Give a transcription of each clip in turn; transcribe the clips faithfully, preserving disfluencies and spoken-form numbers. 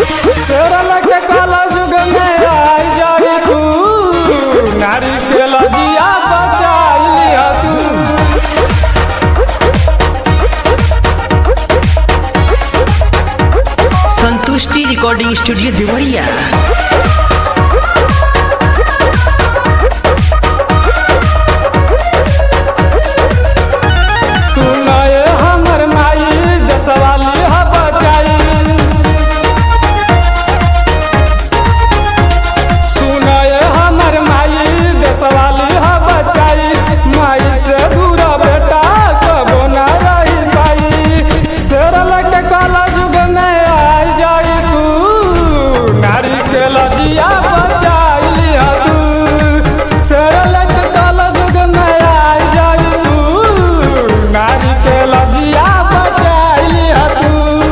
तेरा लगे काला जुग में आई जाई तू, नारी के लजिया बचाई लिया तू। संतुष्टि रिकॉर्डिंग स्टूडियो देवरिया। सुनाए हमर माई दसवाली ह बचाई, सुनाए हमर माई दसवाली ह बचाई। माई से दूर बेटा कबो न रही पाई, शेर लगे काला जुग में आई जाई तू, नारी के लजिया बचाई लिया तू। शेर लगे काला जुग में आई जाई तू, नारी के लजिया बचाई लिया तू।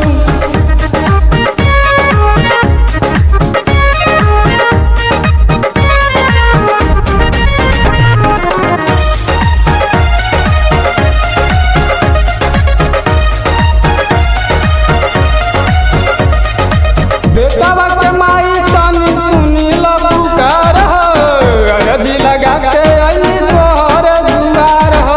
बेटा के माई तनी सुनी लो पुकार हो, अरजी लगा के अइनी तोहर दुआर हो।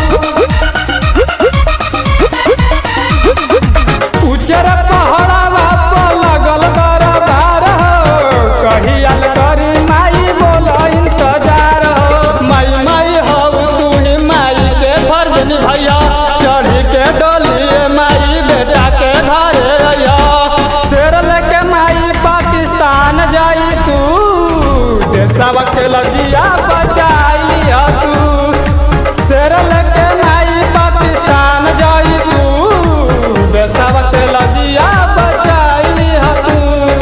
उचर पहाड़वा पर लगल दरबार हो, कहियाल करी माई बोला इंतजार हो। माई माई हो तू ही माई के फर्ज निभैया, चढ़ी के डोलिए माई बेटा के घरे अइया। शेर लेके माई पाकिस्तान जाई तू, देशवा के लजिया बचाई लिया तू। शेर लेके माई पाकिस्तान जाई तू, देशवा के लजिया बचाई लिया तू।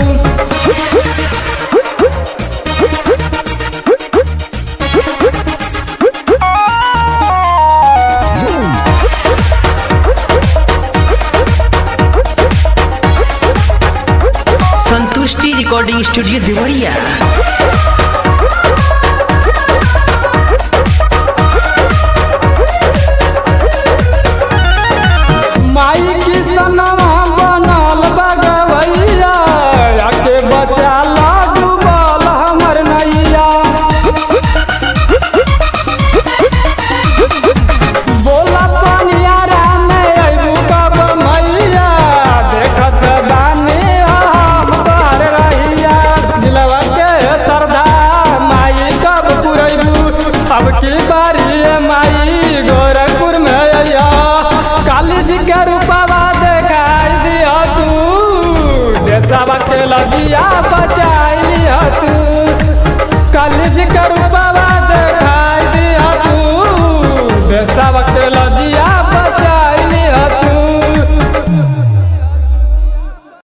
संतुष्टि रिकॉर्डिंग स्टूडियो देवरिया। माई की सनवा बनल बगवैया, आके बचा ला डूबल हमर नैया। बोला पनियारा में अइबू कब मैया, देखत बानी हम तोहर रहिया। दिलवा के सरदा माई कब पुरैबू, अब की बारी माई गोरखपुर में अइया। काली जी के रूपवा देखाई दिया तू, देशवा के लजिया बचा